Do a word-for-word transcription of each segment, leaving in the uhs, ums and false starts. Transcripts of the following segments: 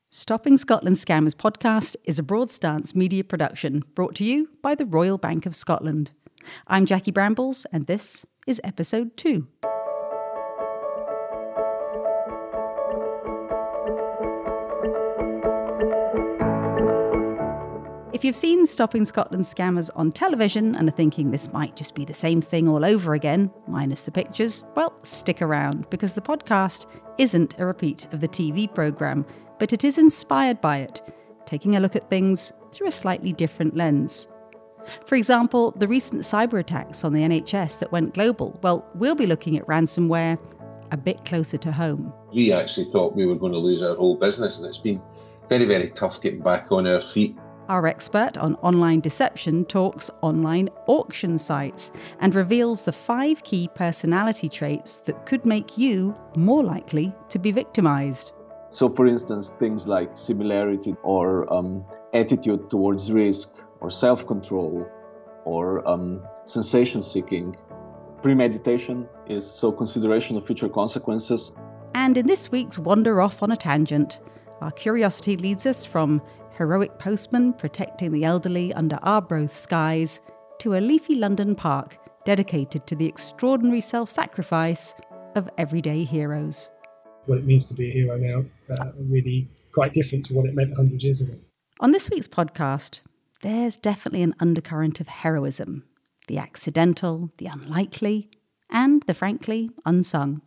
Stopping Scotland Scammers podcast is a Broadstance media production brought to you by the Royal Bank of Scotland. I'm Jackie Brambles and this is episode two. If you've seen Stopping Scotland Scammers on television and are thinking this might just be the same thing all over again, minus the pictures, well, stick around because the podcast isn't a repeat of the T V programme, but it is inspired by it, taking a look at things through a slightly different lens. For example, the recent cyber attacks on the N H S that went global, well, we'll be looking at ransomware a bit closer to home. We actually thought we were going to lose our whole business, and it's been very, very tough getting back on our feet. Our expert on online deception talks online auction sites and reveals the five key personality traits that could make you more likely to be victimised. So, for instance, things like similarity or um, attitude towards risk or self-control or um, sensation-seeking. Premeditation is so consideration of future consequences. And in this week's Wander Off on a Tangent, our curiosity leads us from heroic postmen protecting the elderly under Arbroath skies to a leafy London park dedicated to the extraordinary self-sacrifice of everyday heroes. What it means to be a hero now, uh, really quite different to what it meant one hundred years ago. On this week's podcast, there's definitely an undercurrent of heroism, the accidental, the unlikely, and the frankly unsung.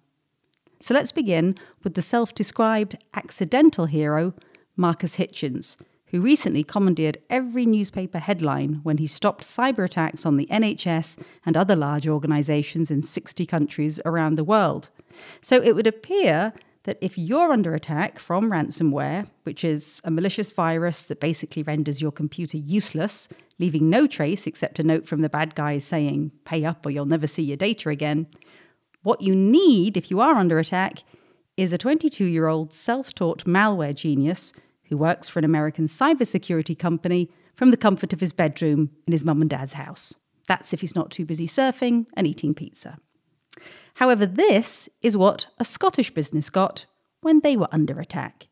So let's begin with the self-described accidental hero, Marcus Hitchens, who recently commandeered every newspaper headline when he stopped cyber attacks on the N H S and other large organisations in sixty countries around the world. So it would appear that if you're under attack from ransomware, which is a malicious virus that basically renders your computer useless, leaving no trace except a note from the bad guys saying, pay up or you'll never see your data again, what you need if you are under attack is a twenty-two-year-old self-taught malware genius who works for an American cybersecurity company from the comfort of his bedroom in his mum and dad's house. That's if he's not too busy surfing and eating pizza. However, this is what a Scottish business got when they were under attack.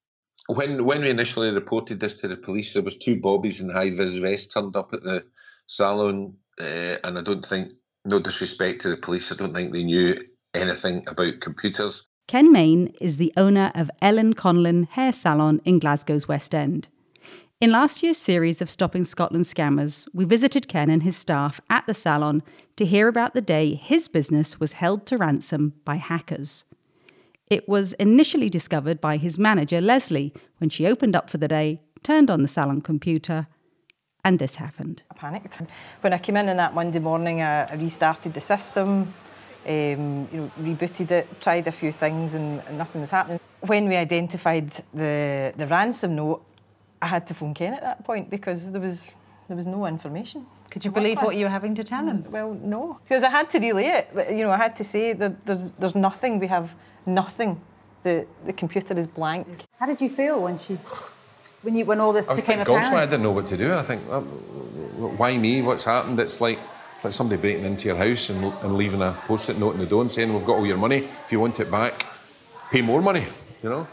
When when we initially reported this to the police, there was two bobbies in high-vis vests turned up at the salon, uh, and I don't think, no disrespect to the police, I don't think they knew anything about computers. Ken Main is the owner of Ellen Conlon Hair Salon in Glasgow's West End. In last year's series of Stopping Scotland Scammers, we visited Ken and his staff at the salon to hear about the day his business was held to ransom by hackers. It was initially discovered by his manager, Leslie, when she opened up for the day, turned on the salon computer, and this happened. I panicked. When I came in on that Monday morning, I, I restarted the system, um, you know, rebooted it, tried a few things, and, and nothing was happening. When we identified the, the ransom note, I had to phone Ken at that point because there was there was no information. Could you believe what you were having to tell him? Well, no, because I had to relay it. You know, I had to say that there's there's nothing. We have nothing. The the computer is blank. How did you feel when she, when you when all this I was became apparent? apparent? I didn't know what to do. I think, uh, why me? What's happened? It's like like somebody breaking into your house and, and leaving a post-it note in the door and saying, "We've got all your money. If you want it back, pay more money." You know.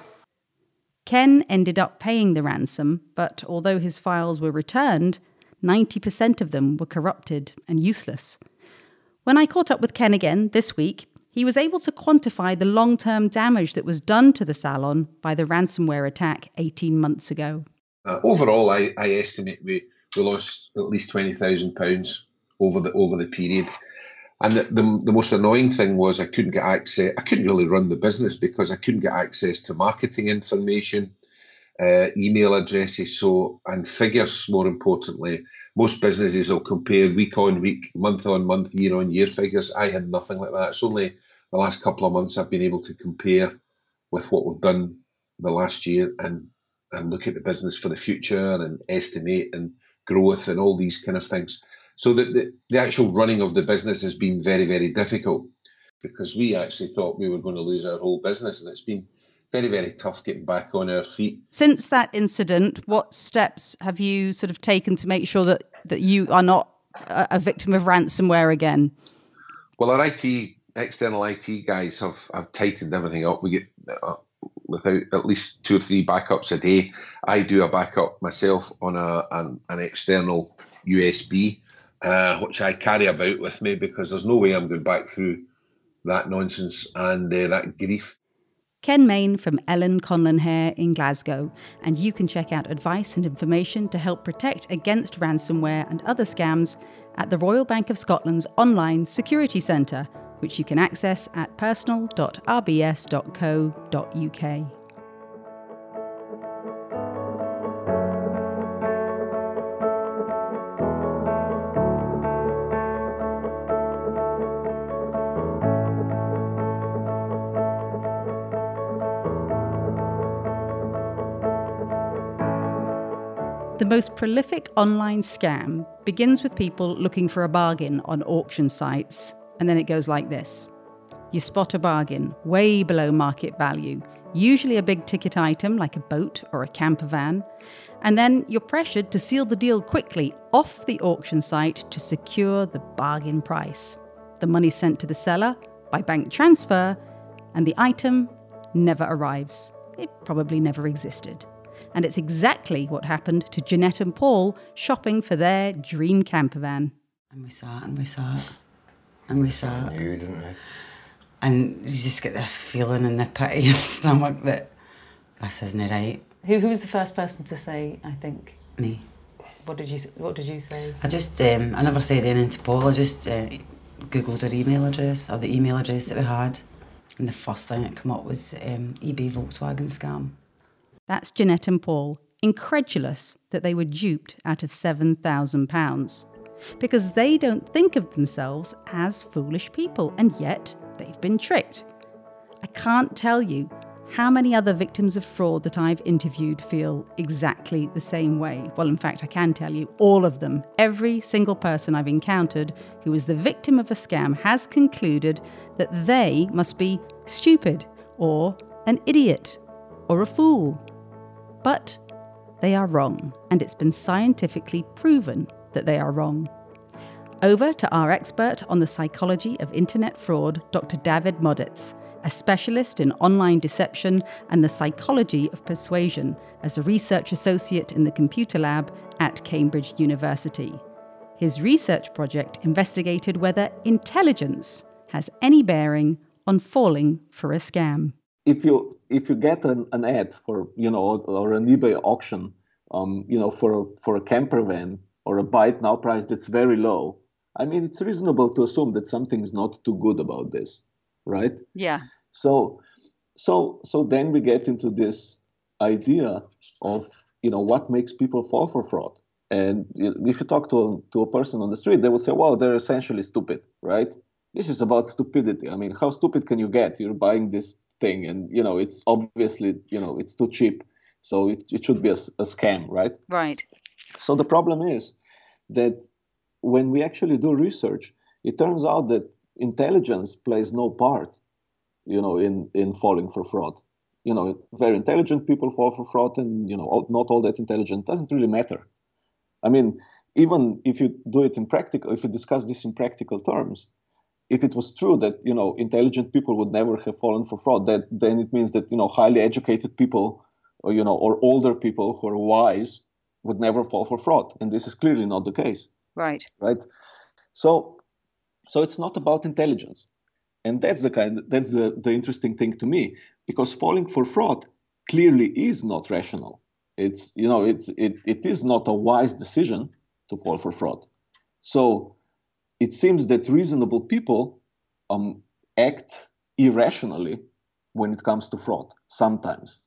Ken ended up paying the ransom, but although his files were returned, ninety percent of them were corrupted and useless. When I caught up with Ken again this week, he was able to quantify the long-term damage that was done to the salon by the ransomware attack eighteen months ago. Uh, overall, I, I estimate we, we lost at least twenty thousand pounds over the over the period. And the, the the most annoying thing was I couldn't get access. I couldn't really run the business because I couldn't get access to marketing information, uh, email addresses, so and figures. More importantly, most businesses will compare week on week, month on month, year on year figures. I had nothing like that. It's only the last couple of months I've been able to compare with what we've done the last year and and look at the business for the future and estimate and growth and all these kind of things. So the, the, the actual running of the business has been very, very difficult because we actually thought we were going to lose our whole business, and it's been very, very tough getting back on our feet. Since that incident, what steps have you sort of taken to make sure that, that you are not a, a victim of ransomware again? Well, our I T, external I T guys have, have tightened everything up. We get uh, without at least two or three backups a day. I do a backup myself on a an, an external U S B, uh, which I carry about with me because there's no way I'm going back through that nonsense and uh, that grief. Ken Main from Ellen Conlon Hare in Glasgow, and you can check out advice and information to help protect against ransomware and other scams at the Royal Bank of Scotland's online security centre, which you can access at personal dot r b s dot co dot u k. The most prolific online scam begins with people looking for a bargain on auction sites, and then it goes like this. You spot a bargain way below market value, usually a big ticket item like a boat or a camper van, and then you're pressured to seal the deal quickly off the auction site to secure the bargain price. The money's sent to the seller by bank transfer, and the item never arrives. It probably never existed. And it's exactly what happened to Jeanette and Paul shopping for their dream camper van. And we sat and we sat and we sat. I knew, didn't I? And you just get this feeling in the pit of your stomach that this isn't right. Who who was the first person to say, I think? Me. What did you What did you say? I just, um, I never said anything to Paul. I just uh, Googled her email address, or the email address that we had. And the first thing that came up was um, eBay Volkswagen scam. That's Jeanette and Paul, incredulous that they were duped out of seven thousand pounds. Because they don't think of themselves as foolish people, and yet they've been tricked. I can't tell you how many other victims of fraud that I've interviewed feel exactly the same way. Well, in fact, I can tell you, all of them, every single person I've encountered who was the victim of a scam has concluded that they must be stupid, or an idiot, or a fool. But they are wrong, and it's been scientifically proven that they are wrong. Over to our expert on the psychology of internet fraud, Doctor David Moditz, a specialist in online deception and the psychology of persuasion as a research associate in the computer lab at Cambridge University. His research project investigated whether intelligence has any bearing on falling for a scam. If you if you get an, an ad for, you know, or, or an eBay auction, um, you know, for a, for a camper van or a buy it now price that's very low, I mean, it's reasonable to assume that something's not too good about this, right? Yeah. So, so, so then we get into this idea of, you know, what makes people fall for fraud. And if you talk to a, to a person on the street, they will say, well, they're essentially stupid, right? This is about stupidity. I mean, how stupid can you get? You're buying this thing and, you know, it's obviously, you know, it's too cheap. So it, it should be a, a scam, right? Right. So the problem is that when we actually do research, it turns out that intelligence plays no part, you know, in, in falling for fraud. You know, very intelligent people fall for fraud and, you know, not all that intelligent. It doesn't really matter. I mean, even if you do it in practical, if you discuss this in practical terms, if it was true that, you know, intelligent people would never have fallen for fraud, that then it means that, you know, highly educated people, or, you know, or older people who are wise would never fall for fraud. And this is clearly not the case. Right. Right. So, so it's not about intelligence. And that's the kind, that's the, the interesting thing to me, because falling for fraud clearly is not rational. It's, you know, it's, it, it is not a wise decision to fall for fraud. So it seems that reasonable people um, act irrationally when it comes to fraud, sometimes.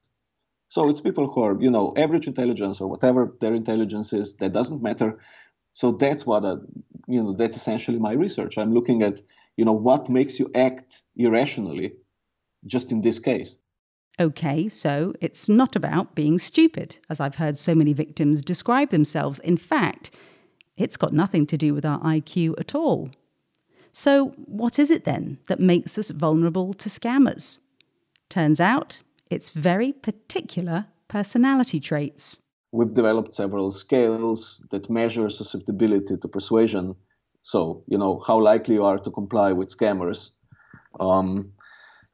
So it's people who are, you know, average intelligence or whatever their intelligence is, that doesn't matter. So that's what, I, you know, that's essentially my research. I'm looking at, you know, what makes you act irrationally just in this case. Okay, so it's not about being stupid, as I've heard so many victims describe themselves. In fact, it's got nothing to do with our I Q at all. So what is it then that makes us vulnerable to scammers? Turns out it's very particular personality traits. We've developed several scales that measure susceptibility to persuasion. So, you know, how likely you are to comply with scammers. Um,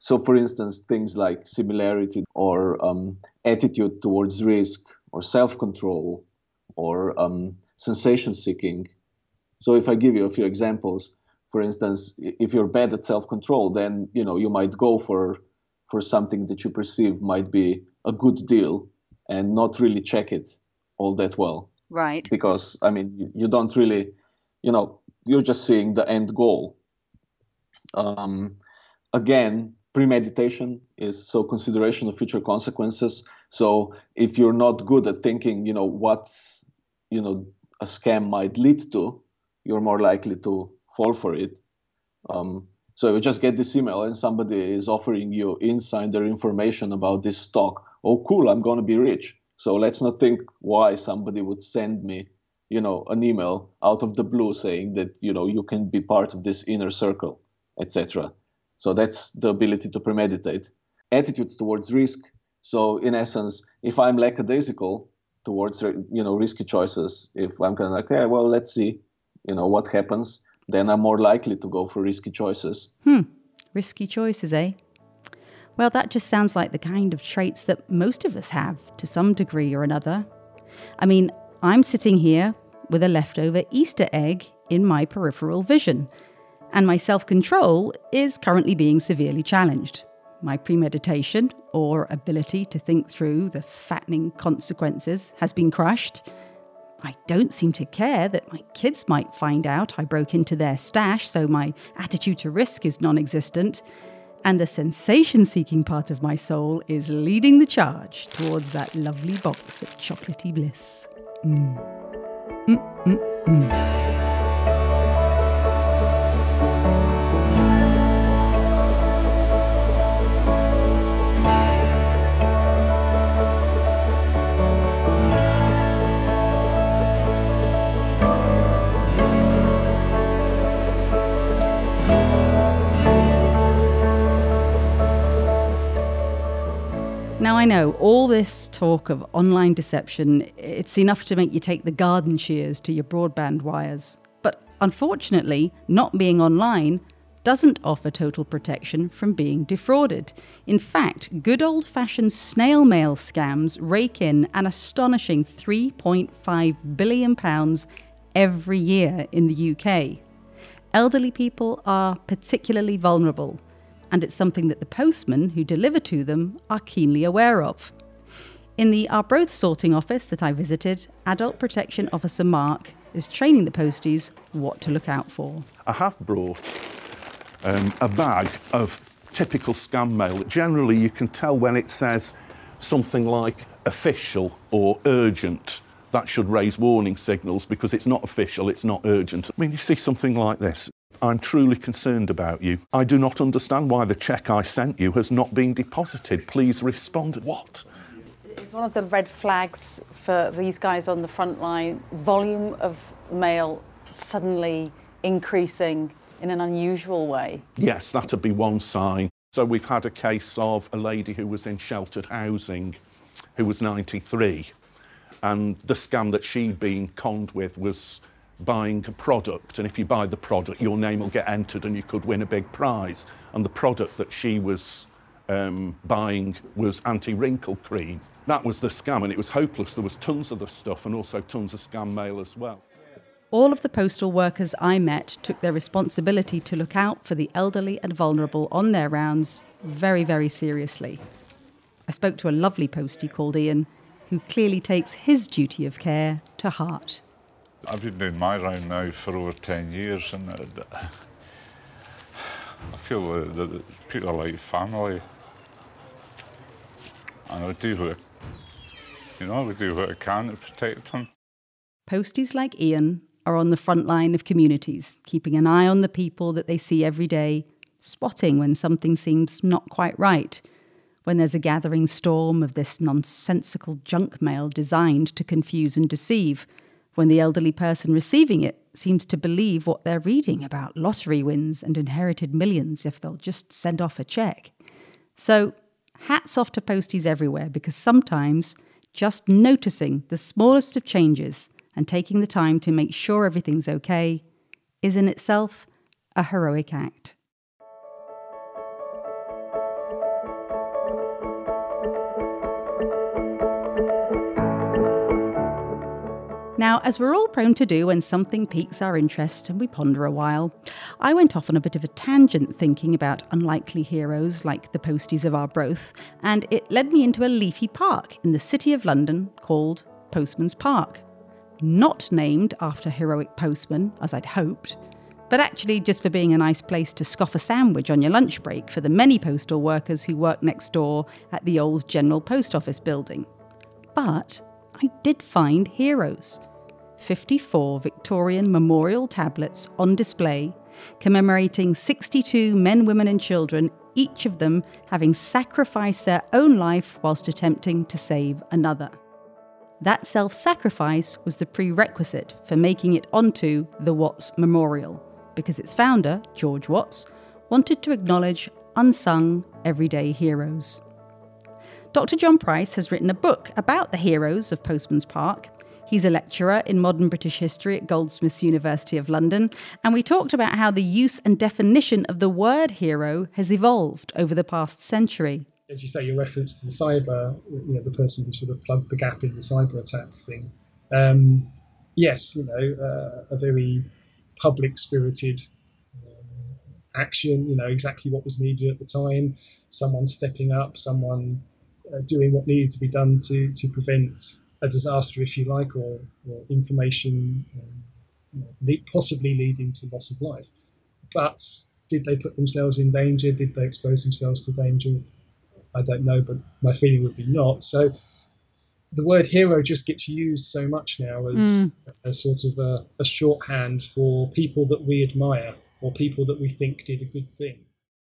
So, for instance, things like similarity or um, attitude towards risk or self-control or um, sensation seeking. So if I give you a few examples, for instance, if you're bad at self-control, then you know you might go for for something that you perceive might be a good deal and not really check it all that well. Right. Because, I mean, you, you don't really, you know, you're just seeing the end goal. Um, again, premeditation is so consideration of future consequences. So if you're not good at thinking, you know, what, you know, a scam might lead to, you're more likely to fall for it. Um, so you just get this email and somebody is offering you insider information about this stock. Oh, cool, I'm going to be rich. So let's not think why somebody would send me, you know, an email out of the blue saying that, you know, you can be part of this inner circle, et cetera. So that's the ability to premeditate. Attitudes towards risk. So in essence, if I'm lackadaisical towards, you know, risky choices, if I'm kind of like, okay, well, let's see, you know, what happens, then I'm more likely to go for risky choices. Hmm. Risky choices, eh? Well, that just sounds like the kind of traits that most of us have to some degree or another. I mean, I'm sitting here with a leftover Easter egg in my peripheral vision, and my self-control is currently being severely challenged. My premeditation, or ability to think through the fattening consequences, has been crushed. I don't seem to care that my kids might find out I broke into their stash, so my attitude to risk is non-existent. And the sensation-seeking part of my soul is leading the charge towards that lovely box of chocolatey bliss. Mm. Mm, mm, mm. Now, I know all this talk of online deception, it's enough to make you take the garden shears to your broadband wires. But unfortunately, not being online doesn't offer total protection from being defrauded. In fact, good old-fashioned snail mail scams rake in an astonishing three point five billion pounds every year in the U K. Elderly people are particularly vulnerable, and it's something that the postmen who deliver to them are keenly aware of. In the Arbroath sorting office that I visited, Adult Protection Officer Mark is training the posties what to look out for. I have brought um, a bag of typical scam mail. Generally, you can tell when it says something like official or urgent. That should raise warning signals because it's not official, it's not urgent. I mean, you see something like this. I'm truly concerned about you. I do not understand why the cheque I sent you has not been deposited. Please respond. What? It's one of the red flags for these guys on the front line. Volume of mail suddenly increasing in an unusual way. Yes, that'd be one sign. So we've had a case of a lady who was in sheltered housing who was ninety-three, and the scam that she'd been conned with was buying a product, and if you buy the product your name will get entered and you could win a big prize, and the product that she was um, buying was anti-wrinkle cream. That was the scam, and it was hopeless. There was tons of the stuff and also tons of scam mail as well. All of the postal workers I met took their responsibility to look out for the elderly and vulnerable on their rounds very, very seriously. I spoke to a lovely postie called Ian, who clearly takes his duty of care to heart. I've been doing my round now for over ten years, and uh, I feel that, that people are like family. And I do what, you know, I do what I can to protect them. Posties like Ian are on the front line of communities, keeping an eye on the people that they see every day, spotting when something seems not quite right, when there's a gathering storm of this nonsensical junk mail designed to confuse and deceive, when the elderly person receiving it seems to believe what they're reading about lottery wins and inherited millions if they'll just send off a cheque. So, hats off to posties everywhere, because sometimes just noticing the smallest of changes and taking the time to make sure everything's okay is in itself a heroic act. Now, as we're all prone to do when something piques our interest and we ponder a while, I went off on a bit of a tangent thinking about unlikely heroes like the posties of Arbroath, and it led me into a leafy park in the City of London called Postman's Park. Not named after heroic postmen, as I'd hoped, but actually just for being a nice place to scoff a sandwich on your lunch break for the many postal workers who work next door at the old General Post Office building. But I did find heroes. fifty-four Victorian memorial tablets on display commemorating sixty-two men, women and children, each of them having sacrificed their own life whilst attempting to save another. That self-sacrifice was the prerequisite for making it onto the Watts Memorial, because its founder, George Watts, wanted to acknowledge unsung everyday heroes. Doctor John Price has written a book about the heroes of Postman's Park. He's a lecturer in modern British history at Goldsmiths University of London, and we talked about how the use and definition of the word hero has evolved over the past century. As you say, your reference to the cyber, you know, the person who sort of plugged the gap in the cyber attack thing. Um, yes, you know, uh, a very public-spirited um, action, you know, exactly what was needed at the time, someone stepping up, someone uh, doing what needed to be done to, to prevent a disaster, if you like, or, or information um, you know, lead, possibly leading to loss of life. But did they put themselves in danger? Did they expose themselves to danger? I don't know, but my feeling would be not. So the word hero just gets used so much now as, mm. as sort of a, a shorthand for people that we admire or people that we think did a good thing.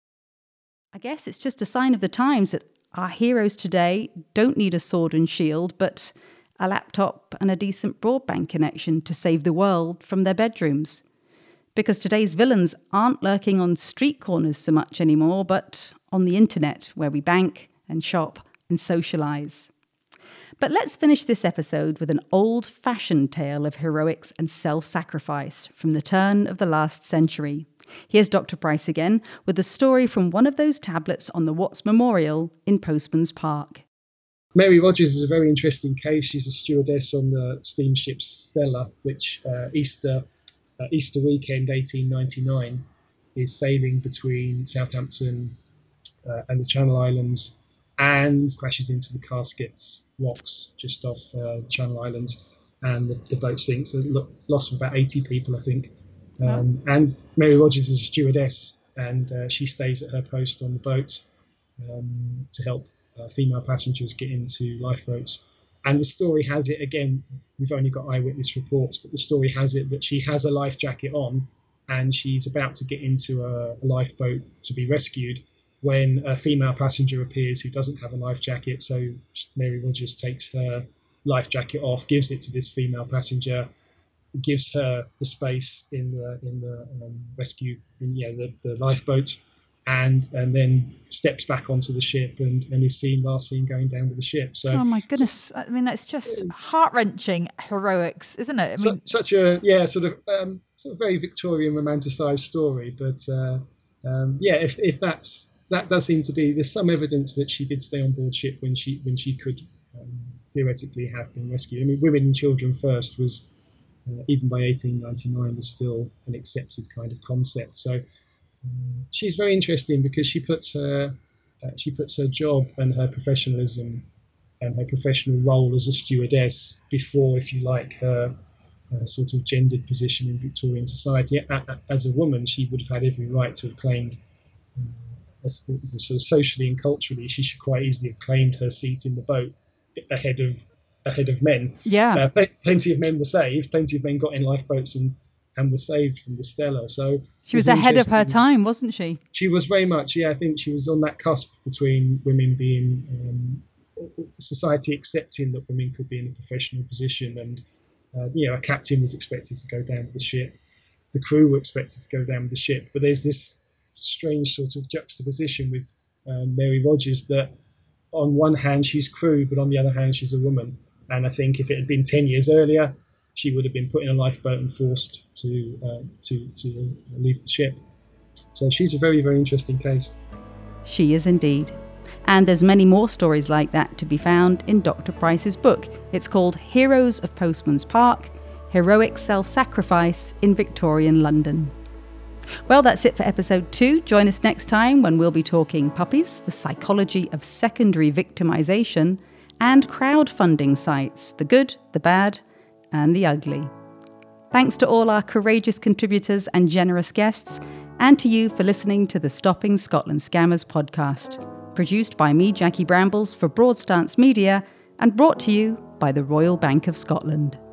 I guess it's just a sign of the times that our heroes today don't need a sword and shield, but a laptop and a decent broadband connection to save the world from their bedrooms. Because today's villains aren't lurking on street corners so much anymore, but on the internet where we bank and shop and socialise. But let's finish this episode with an old-fashioned tale of heroics and self-sacrifice from the turn of the last century. Here's Doctor Price again with a story from one of those tablets on the Watts Memorial in Postman's Park. Mary Rogers is a very interesting case. She's a stewardess on the steamship Stella, which uh, Easter uh, Easter weekend eighteen ninety-nine is sailing between Southampton uh, and the Channel Islands and crashes into the Casket rocks just off uh, the Channel Islands, and the, the boat sinks. A loss of about eighty people, I think. Um, and Mary Rogers is a stewardess, and uh, she stays at her post on the boat um, to help uh, female passengers get into lifeboats. And the story has it, again, we've only got eyewitness reports, but the story has it that she has a life jacket on and she's about to get into a, a lifeboat to be rescued when a female passenger appears who doesn't have a life jacket. So Mary Rogers takes her life jacket off, gives it to this female passenger, gives her the space in the in the um, rescue, in, you know, the, the lifeboat, and and then steps back onto the ship and, and is seen last seen going down with the ship. So, oh my goodness! I mean, that's just heart wrenching heroics, isn't it? I mean, so, such a yeah, sort of um, sort of very Victorian romanticised story, but uh, um, yeah, if if that's that does seem to be, there's some evidence that she did stay on board ship when she when she could um, theoretically have been rescued. I mean, women and children first was uh, even by eighteen ninety-nine was still an accepted kind of concept. So um, she's very interesting because she puts her uh, she puts her job and her professionalism and her professional role as a stewardess before, if you like, her uh, sort of gendered position in Victorian society. As a woman, she would have had every right to have claimed. Um, As, as sort of socially and culturally, she should quite easily have claimed her seat in the boat ahead of ahead of men. Yeah, uh, pl- plenty of men were saved. Plenty of men got in lifeboats and, and were saved from the Stella. So she was ahead of her time, wasn't she? She was very much. Yeah, I think she was on that cusp between women being um, society accepting that women could be in a professional position, and uh, you know, a captain was expected to go down with the ship. The crew were expected to go down with the ship. But there's this strange sort of juxtaposition with um, Mary Rogers that on one hand she's crew, but on the other hand she's a woman. And I think if it had been ten years earlier, she would have been put in a lifeboat and forced to uh, to to leave the ship. So she's a very, very interesting case. She is indeed. And there's many more stories like that to be found in Doctor Price's book. It's called Heroes of Postman's Park. Heroic Self-Sacrifice in Victorian London. Well, that's it for episode two. Join us next time when we'll be talking puppies, the psychology of secondary victimisation, and crowdfunding sites, the good, the bad, and the ugly. Thanks to all our courageous contributors and generous guests, and to you for listening to the Stopping Scotland Scammers podcast, produced by me, Jackie Brambles, for Broadstance Media, and brought to you by the Royal Bank of Scotland.